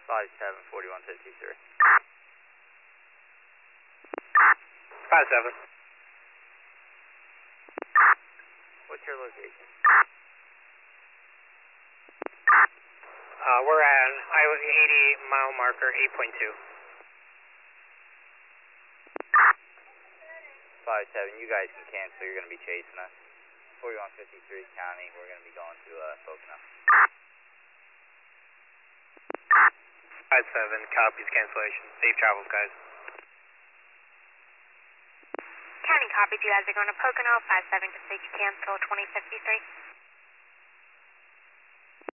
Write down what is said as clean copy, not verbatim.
574153. 57. What's your location? We're at Highway 80 mile marker 8.2. 57, you guys can cancel, you're going to be chasing us. 4153 County, we're going to be going to Pocono. 57, copies cancellation. Safe travels, guys. County copies, you guys are going to Pocono. 57 can say you cancel 2053.